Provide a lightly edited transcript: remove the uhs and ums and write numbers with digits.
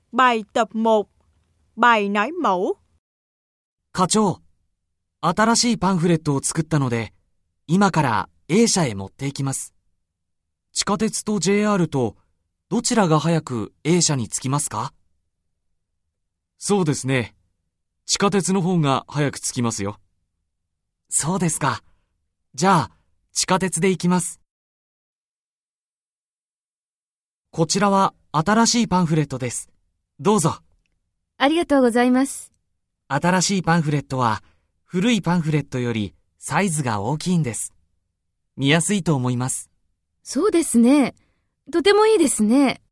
Bài tập 1. Bài nói mẫu. 課長、新しいパンフレットを作ったので、今から A 社へ持っていきます。地下鉄と JR とどちらが早く A 社に着きますか？そうですね。地下鉄の方が早く着きますよ。そうですか。じゃあ、地下鉄で行きます。こちらは新しいパンフレットです。どうぞ。 ありがとうございます。 新しいパンフレットは古いパンフレットよりサイズが大きいんです。見やすいと思います。 そうですね。とてもいいですね。